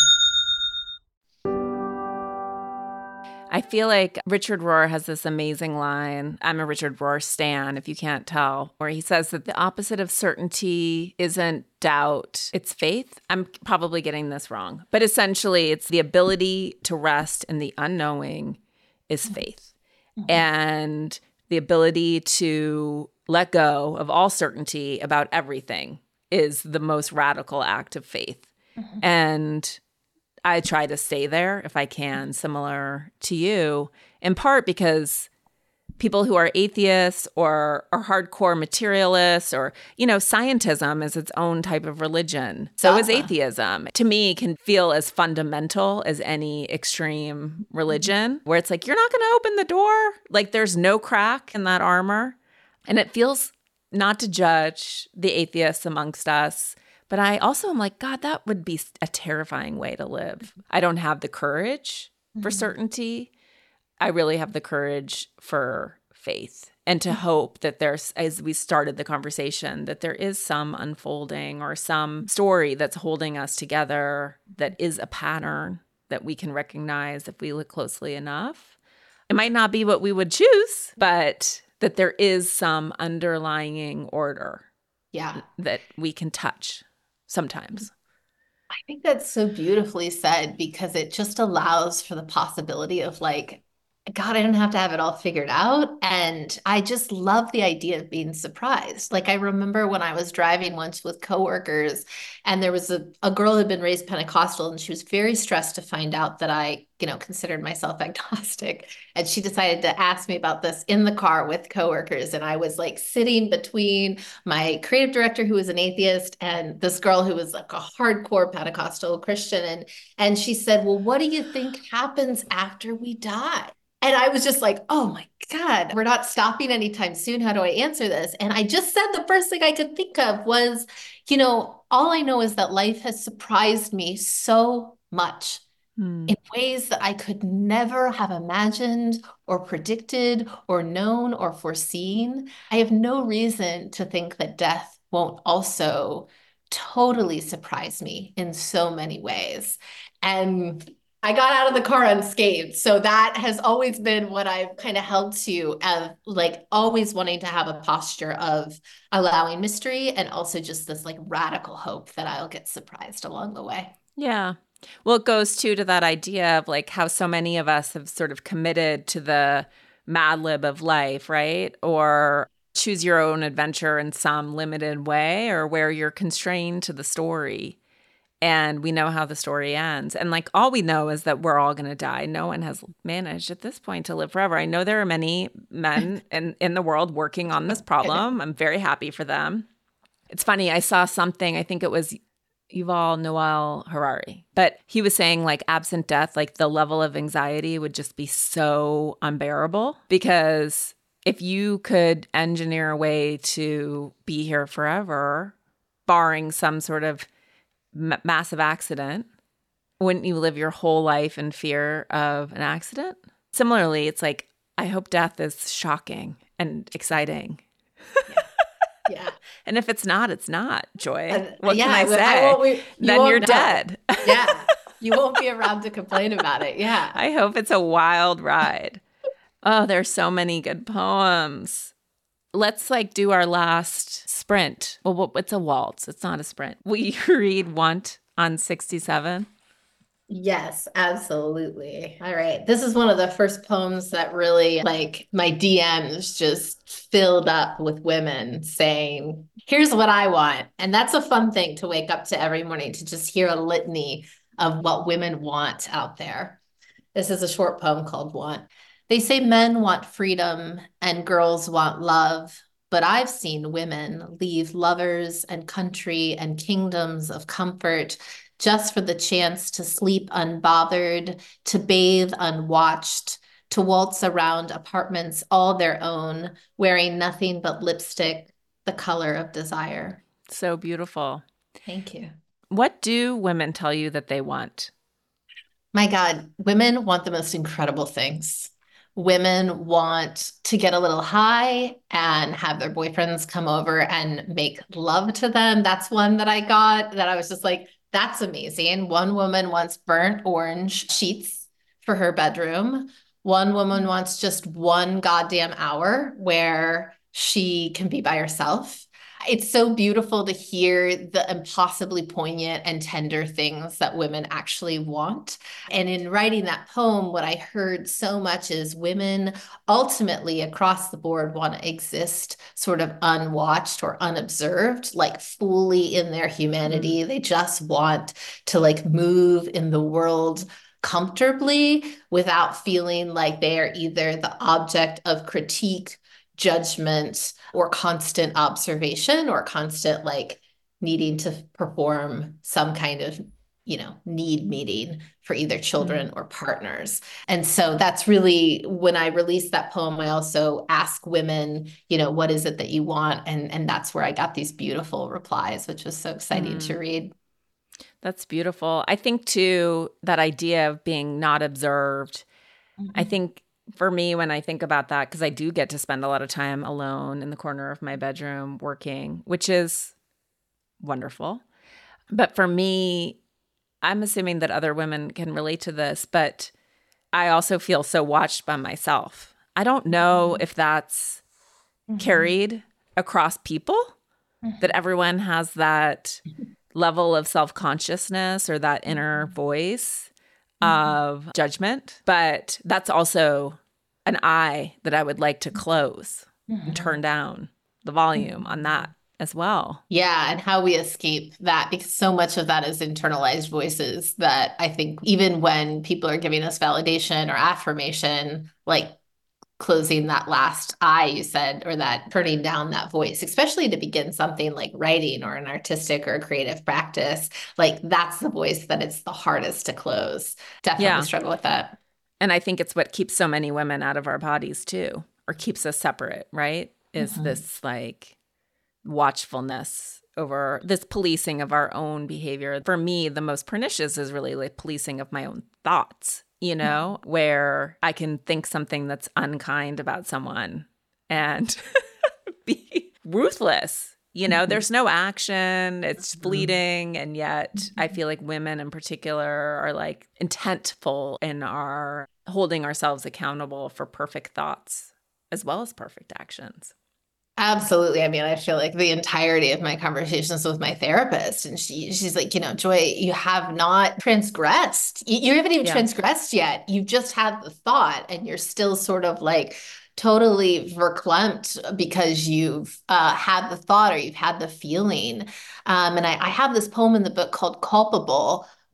I feel like Richard Rohr has this amazing line. I'm a Richard Rohr stan, if you can't tell, where he says that the opposite of certainty isn't doubt, it's faith. I'm probably getting this wrong, but essentially it's the ability to rest in the unknowing is faith. Mm-hmm. And the ability to let go of all certainty about everything is the most radical act of faith. Mm-hmm. And I try to stay there if I can, similar to you, in part because people who are atheists or are hardcore materialists or, you know, scientism is its own type of religion. So uh-huh. is atheism. To me, can feel as fundamental as any extreme religion, where it's like, you're not going to open the door. Like there's no crack in that armor. And it feels, not to judge the atheists amongst us, but I also am like, God, that would be a terrifying way to live. I don't have the courage for mm-hmm. certainty. I really have the courage for faith and to hope that there's, as we started the conversation, that there is some unfolding or some story that's holding us together that is a pattern that we can recognize if we look closely enough. It might not be what we would choose, but that there is some underlying order yeah. that we can touch. Sometimes. I think that's so beautifully said because it just allows for the possibility of like, God, I don't have to have it all figured out. And I just love the idea of being surprised. Like I remember when I was driving once with coworkers and there was a, a girl who had been raised Pentecostal and she was very stressed to find out that I, you know, considered myself agnostic. And she decided to ask me about this in the car with coworkers. And I was like sitting between my creative director, who was an atheist, and this girl who was like a hardcore Pentecostal Christian. And, and she said, well, what do you think happens after we die? And I was just like, oh my God, we're not stopping anytime soon. How do I answer this? And I just said the first thing I could think of was, you know, all I know is that life has surprised me so much hmm. in ways that I could never have imagined or predicted or known or foreseen. I have no reason to think that death won't also totally surprise me in so many ways. And I got out of the car unscathed. So that has always been what I've kind of held to, of like always wanting to have a posture of allowing mystery and also just this like radical hope that I'll get surprised along the way. Yeah. Well, it goes too to that idea of like how so many of us have sort of committed to the Mad Lib of life, right? Or choose your own adventure in some limited way, or where you're constrained to the story. And we know how the story ends. And like all we know is that we're all going to die. No one has managed at this point to live forever. I know there are many men in, in the world working on this problem. I'm very happy for them. It's funny. I saw something, I think it was Yuval Noah Harari, but he was saying like absent death, like the level of anxiety would just be so unbearable, because if you could engineer a way to be here forever, barring some sort of m- massive accident, wouldn't you live your whole life in fear of an accident? Similarly, it's like, I hope death is shocking and exciting. Yeah. Yeah. And if it's not, it's not, Joy. And, What yeah, can I I say? won't, we, you then won't you're know. dead. Yeah. You won't be around to complain about it. Yeah. I hope it's a wild ride. Oh, there's so many good poems. Let's like do our last sprint. Well, it's a waltz. It's not a sprint. Will you read Want on sixty-seven? Yes, absolutely. All right. This is one of the first poems that really, like, my D Ms just filled up with women saying, here's what I want. And that's a fun thing to wake up to every morning, to just hear a litany of what women want out there. This is a short poem called Want. They say men want freedom and girls want love, but I've seen women leave lovers and country and kingdoms of comfort just for the chance to sleep unbothered, to bathe unwatched, to waltz around apartments all their own, wearing nothing but lipstick, the color of desire. So beautiful. Thank you. What do women tell you that they want? My God, women want the most incredible things. Women want to get a little high and have their boyfriends come over and make love to them. That's one that I got that I was just like, that's amazing. One woman wants burnt orange sheets for her bedroom. One woman wants just one goddamn hour where she can be by herself. It's so beautiful to hear the impossibly poignant and tender things that women actually want. And in writing that poem, what I heard so much is women ultimately across the board want to exist sort of unwatched or unobserved, like fully in their humanity. Mm-hmm. They just want to like move in the world comfortably without feeling like they are either the object of critique, judgment, or constant observation, or constant like needing to perform some kind of, you know, need meeting for either children mm-hmm. or partners. And so that's really, when I released that poem, I also ask women, you know, what is it that you want? And, and that's where I got these beautiful replies, which was so exciting mm. to read. That's beautiful. I think too, that idea of being not observed, mm-hmm. I think for me, when I think about that, because I do get to spend a lot of time alone in the corner of my bedroom working, which is wonderful. But for me, I'm assuming that other women can relate to this, but I also feel so watched by myself. I don't know mm-hmm. if that's mm-hmm. carried across people, mm-hmm. that everyone has that level of self-consciousness or that inner voice of judgment, but that's also an eye that I would like to close mm-hmm. and turn down the volume mm-hmm. on that as well. Yeah, and how we escape that, because so much of that is internalized voices that I think even when people are giving us validation or affirmation, like closing that last eye you said, or that turning down that voice, especially to begin something like writing or an artistic or a creative practice, like that's the voice that it's the hardest to close. Definitely yeah. struggle with that. And I think it's what keeps so many women out of our bodies too, or keeps us separate, right? Is mm-hmm. this like watchfulness over this policing of our own behavior. For me, the most pernicious is really like policing of my own thoughts. You know, where I can think something that's unkind about someone and be ruthless. You know, there's no action, it's fleeting. And yet I feel like women in particular are like intentful in our holding ourselves accountable for perfect thoughts as well as perfect actions. Absolutely. I mean, I feel like the entirety of my conversations with my therapist, and she she's like, you know, Joy, you have not transgressed. You, you haven't even yeah. transgressed yet. You've just had the thought, and you're still sort of like totally verklempt because you've uh, had the thought or you've had the feeling. Um, and I, I have this poem in the book called Culpable,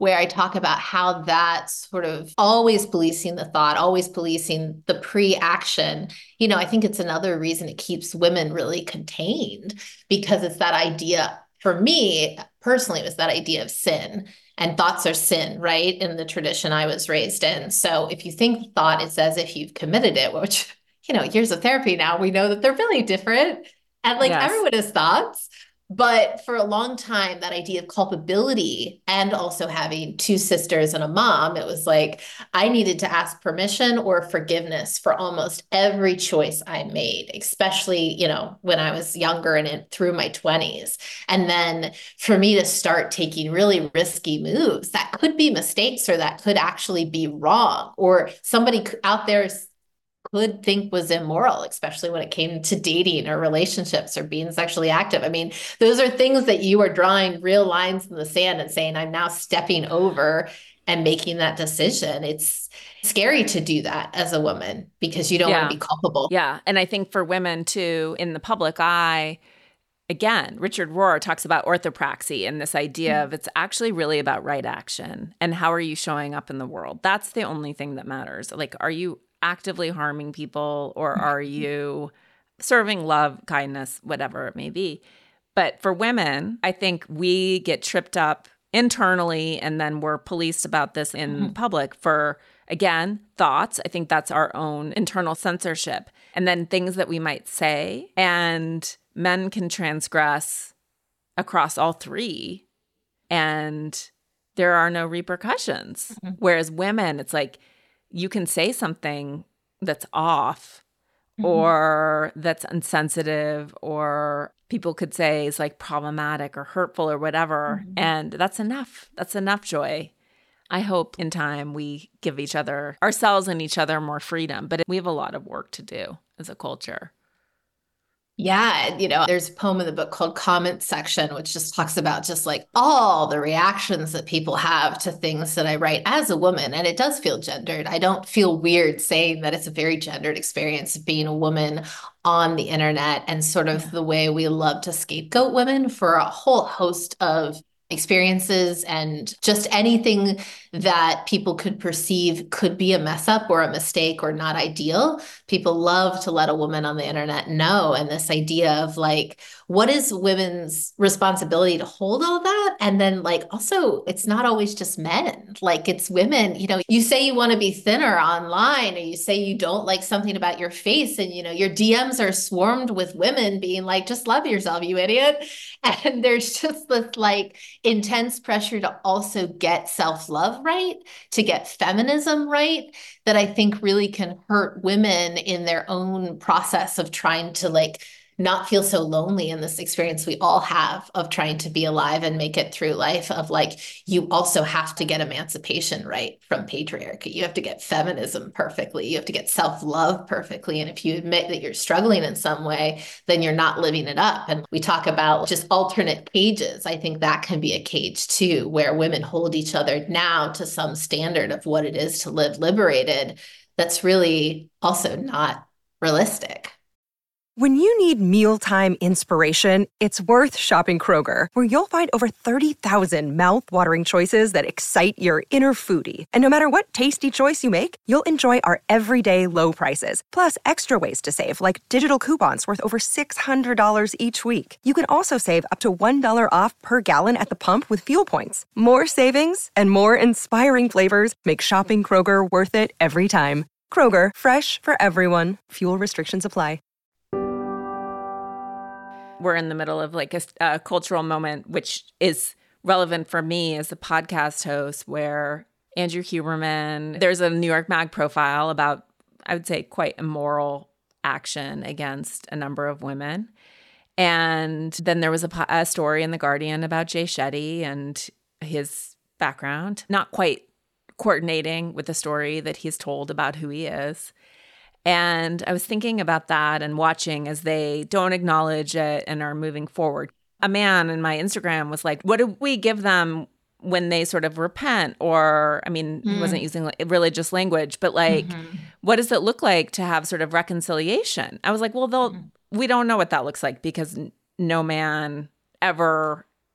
where I talk about how that sort of always policing the thought, always policing the pre-action, you know, I think it's another reason it keeps women really contained, because it's that idea, for me personally, it was that idea of sin. And thoughts are sin, right? In the tradition I was raised in. So if you think thought, it's as if you've committed it, which, you know, years of therapy now, we know that they're really different. And like Yes. everyone has thoughts. But for a long time, that idea of culpability, and also having two sisters and a mom, it was like I needed to ask permission or forgiveness for almost every choice I made, especially, you know, when I was younger and in, through my twenties. And then for me to start taking really risky moves that could be mistakes, or that could actually be wrong, or somebody out there could think was immoral, especially when it came to dating or relationships or being sexually active. I mean, those are things that you are drawing real lines in the sand and saying, I'm now stepping over and making that decision. It's scary to do that as a woman because you don't Yeah. want to be culpable. Yeah. And I think for women too, in the public eye, again, Richard Rohr talks about orthopraxy and this idea mm-hmm. of it's actually really about right action and how are you showing up in the world? That's the only thing that matters. Like, are you actively harming people, or are you serving love, kindness, whatever it may be? But for women, I think we get tripped up internally and then we're policed about this in mm-hmm. public for, again, thoughts. I think that's our own internal censorship. And then things that we might say, and men can transgress across all three and there are no repercussions. Mm-hmm. Whereas women, it's like, you can say something that's off mm-hmm. or that's insensitive, or people could say is like problematic or hurtful or whatever. Mm-hmm. And that's enough. That's enough joy. I hope in time we give each other, ourselves and each other, more freedom. But we have a lot of work to do as a culture. Yeah, you know, there's a poem in the book called Comment Section, which just talks about just like all the reactions that people have to things that I write as a woman. And it does feel gendered. I don't feel weird saying that it's a very gendered experience of being a woman on the internet, and sort of yeah. the way we love to scapegoat women for a whole host of experiences and just anything that people could perceive could be a mess up or a mistake or not ideal. People love to let a woman on the internet know. And this idea of like, what is women's responsibility to hold all that? And then like, also, it's not always just men. Like it's women, you know, you say you want to be thinner online, or you say you don't like something about your face, and, you know, your D Ms are swarmed with women being like, just love yourself, you idiot. And there's just this like intense pressure to also get self-love right, to get feminism right, that I think really can hurt women in their own process of trying to like not feel so lonely in this experience we all have of trying to be alive and make it through life, of like, you also have to get emancipation right from patriarchy. You have to get feminism perfectly. You have to get self-love perfectly. And if you admit that you're struggling in some way, then you're not living it up. And we talk about just alternate cages. I think that can be a cage too, where women hold each other now to some standard of what it is to live liberated. That's really also not realistic. When you need mealtime inspiration, it's worth shopping Kroger, where you'll find over thirty thousand mouth-watering choices that excite your inner foodie. And no matter what tasty choice you make, you'll enjoy our everyday low prices, plus extra ways to save, like digital coupons worth over six hundred dollars each week. You can also save up to one dollar off per gallon at the pump with fuel points. More savings and more inspiring flavors make shopping Kroger worth it every time. Kroger, fresh for everyone. Fuel restrictions apply. We're in the middle of like a, a cultural moment, which is relevant for me as a podcast host, where Andrew Huberman, there's a New York Mag profile about, I would say, quite immoral action against a number of women. And then there was a, a story in The Guardian about Jay Shetty and his background, not quite coordinating with the story that he's told about who he is. And I was thinking about that and watching as they don't acknowledge it and are moving forward. A man in my Instagram was like, what do we give them when they sort of repent? Or, I mean, mm. he wasn't using religious language, but like, mm-hmm. what does it look like to have sort of reconciliation? I was like, well, they'll, mm. we don't know what that looks like, because no man ever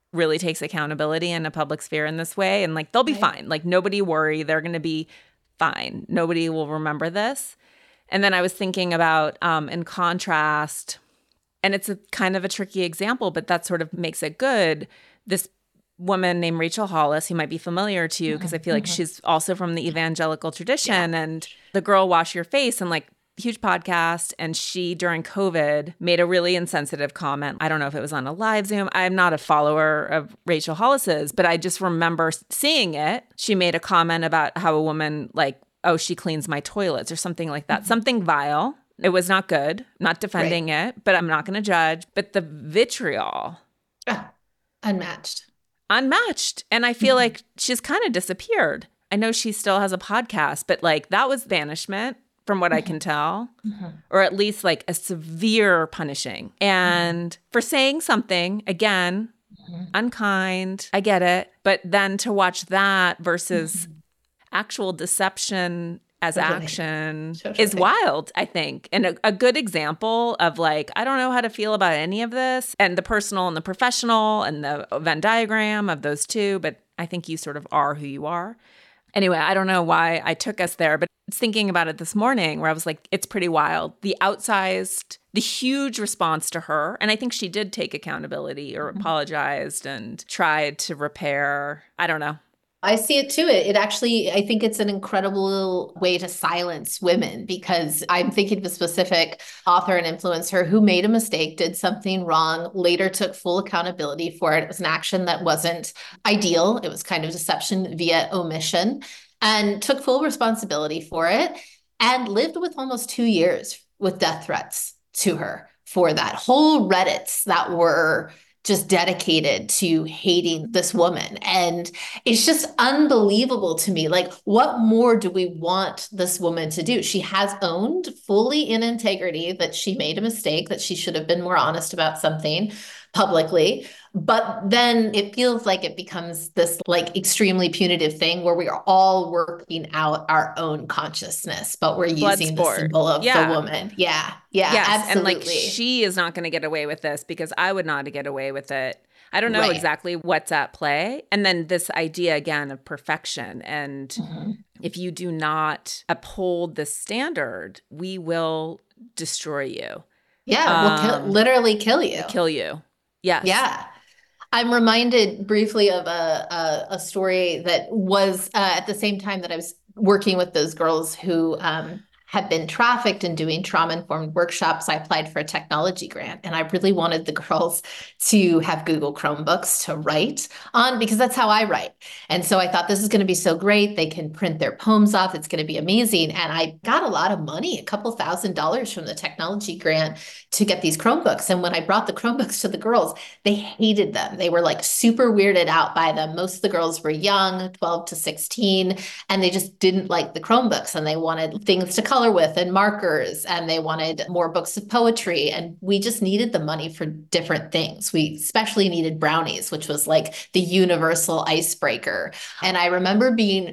really takes accountability in a public sphere in this way. And like, they'll be Right. fine. Like, nobody worry. They're going to be fine. Nobody will remember this. And then I was thinking about, um, in contrast, and it's a kind of a tricky example, but that sort of makes it good. This woman named Rachel Hollis, who might be familiar to you, because I feel like she's also from the evangelical tradition, Yeah. and the girl Wash Your Face, and like, huge podcast. And she, during COVID, made a really insensitive comment. I don't know if it was on a live Zoom. I'm not a follower of Rachel Hollis's, but I just remember seeing it. She made a comment about how a woman, like, oh, she cleans my toilets or something like that. Mm-hmm. Something vile. It was not good. Not defending right. it, but I'm not going to judge. But the vitriol. Ah, unmatched. Unmatched. And I feel mm-hmm. like she's kind of disappeared. I know she still has a podcast, but like, that was banishment from what mm-hmm. I can tell, mm-hmm. or at least like a severe punishing. And mm-hmm. for saying something, again, mm-hmm. unkind, I get it. But then to watch that versus mm-hmm. actual deception as totally. action totally. is wild, I think. And a, a good example of like, I don't know how to feel about any of this, and the personal and the professional and the Venn diagram of those two. But I think you sort of are who you are. Anyway, I don't know why I took us there, but thinking about it this morning where I was like, it's pretty wild. The outsized, the huge response to her. And I think she did take accountability or mm-hmm. apologized and tried to repair. I don't know. I see it too. It, it actually, I think it's an incredible way to silence women, because I'm thinking of a specific author and influencer who made a mistake, did something wrong, later took full accountability for it. It was an action that wasn't ideal. It was kind of deception via omission, and took full responsibility for it, and lived with almost two years with death threats to her for that. Whole Reddits that were just dedicated to hating this woman. And it's just unbelievable to me. Like, what more do we want this woman to do? She has owned fully in integrity that she made a mistake, that she should have been more honest about something publicly. But then it feels like it becomes this like extremely punitive thing where we are all working out our own consciousness, but we're using the symbol of yeah. the woman. Yeah. Yeah. Yes. Absolutely. And like, she is not going to get away with this, because I would not get away with it. I don't know right. exactly what's at play. And then this idea again of perfection. And mm-hmm. if you do not uphold the standard, we will destroy you. Yeah. Um, we'll kill, literally kill you. Kill you. Yes. Yeah. I'm reminded briefly of a, a, a story that was uh, at the same time that I was working with those girls who um, had been trafficked and doing trauma-informed workshops. I applied for a technology grant, and I really wanted the girls to have Google Chromebooks to write on, because that's how I write. And so I thought, this is going to be so great. They can print their poems off. It's going to be amazing. And I got a lot of money, a couple thousand dollars from the technology grant to get these Chromebooks. And when I brought the Chromebooks to the girls, they hated them. They were like super weirded out by them. Most of the girls were young, twelve to sixteen, and they just didn't like the Chromebooks, and they wanted things to color with and markers, and they wanted more books of poetry. And we just needed the money for different things. We especially needed brownies, which was like the universal icebreaker. And I remember being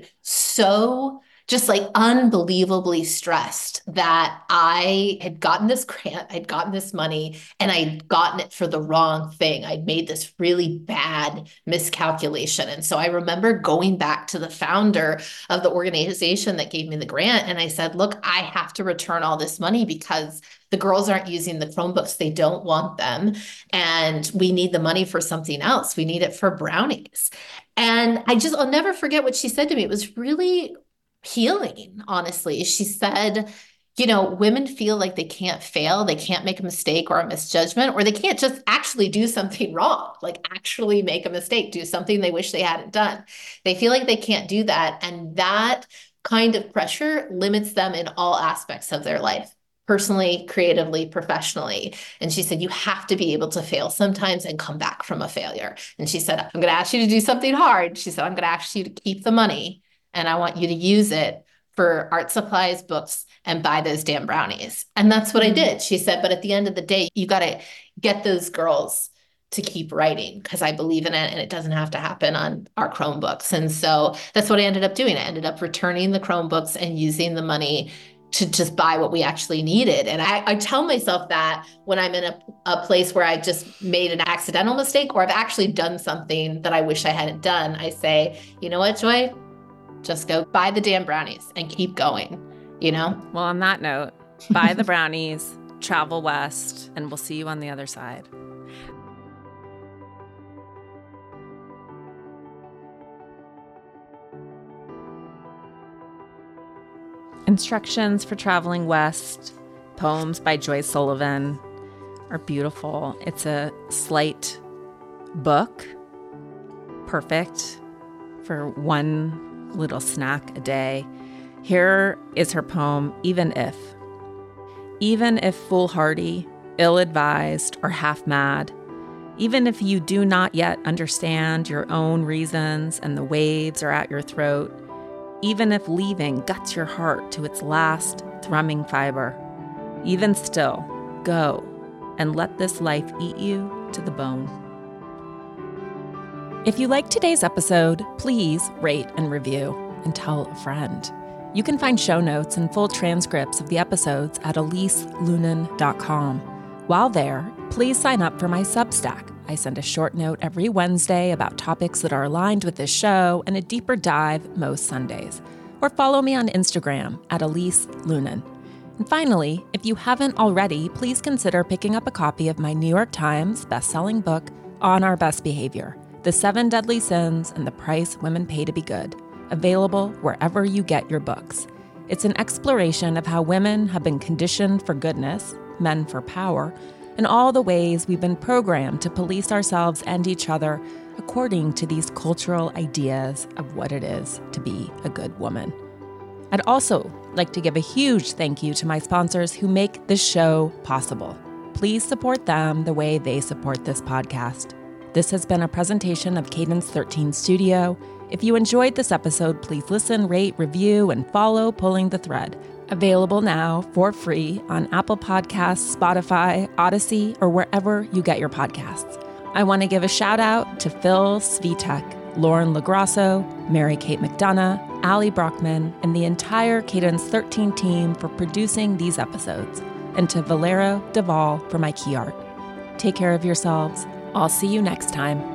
so just like unbelievably stressed that I had gotten this grant, I'd gotten this money, and I'd gotten it for the wrong thing. I'd made this really bad miscalculation. And so I remember going back to the founder of the organization that gave me the grant, and I said, look, I have to return all this money because the girls aren't using the Chromebooks. They don't want them. And we need the money for something else. We need it for brownies. And I just, I'll never forget what she said to me. It was really healing, honestly. She said, you know, women feel like they can't fail, they can't make a mistake or a misjudgment, or they can't just actually do something wrong, like actually make a mistake, do something they wish they hadn't done. They feel like they can't do that. And that kind of pressure limits them in all aspects of their life, personally, creatively, professionally. And she said, you have to be able to fail sometimes and come back from a failure. And she said, I'm going to ask you to do something hard. She said, I'm going to ask you to keep the money, and I want you to use it for art supplies, books, and buy those damn brownies. And that's what mm-hmm. I did. She said, but at the end of the day, you got to get those girls to keep writing, because I believe in it, and it doesn't have to happen on our Chromebooks. And so that's what I ended up doing. I ended up returning the Chromebooks and using the money to just buy what we actually needed. And I, I tell myself that when I'm in a, a place where I just made an accidental mistake or I've actually done something that I wish I hadn't done, I say, you know what, Joy? Just go buy the damn brownies and keep going, you know? Well, on that note, buy the brownies, travel west, and we'll see you on the other side. Instructions for Traveling West, poems by Joyce Sullivan, are beautiful. It's a slight book, perfect for one little snack a day. Here is her poem, Even If. Even if foolhardy, ill-advised, or half-mad, even if you do not yet understand your own reasons and the waves are at your throat, even if leaving guts your heart to its last thrumming fiber, even still, go and let this life eat you to the bone. If you liked today's episode, please rate and review and tell a friend. You can find show notes and full transcripts of the episodes at elise lunan dot com. While there, please sign up for my Substack. I send a short note every Wednesday about topics that are aligned with this show and a deeper dive most Sundays. Or follow me on Instagram at Elise Lunan. And finally, if you haven't already, please consider picking up a copy of my New York Times bestselling book, On Our Best Behavior, The Seven Deadly Sins and the Price Women Pay to Be Good, available wherever you get your books. It's an exploration of how women have been conditioned for goodness, men for power, and all the ways we've been programmed to police ourselves and each other according to these cultural ideas of what it is to be a good woman. I'd also like to give a huge thank you to my sponsors who make this show possible. Please support them the way they support this podcast. This has been a presentation of Cadence thirteen Studio. If you enjoyed this episode, please listen, rate, review, and follow Pulling the Thread. Available now for free on Apple Podcasts, Spotify, Odyssey, or wherever you get your podcasts. I want to give a shout out to Phil Svitek, Lauren LaGrasso, Mary Kate McDonough, Allie Brockman, and the entire Cadence thirteen team for producing these episodes, and to Valero Duvall for my key art. Take care of yourselves. I'll see you next time.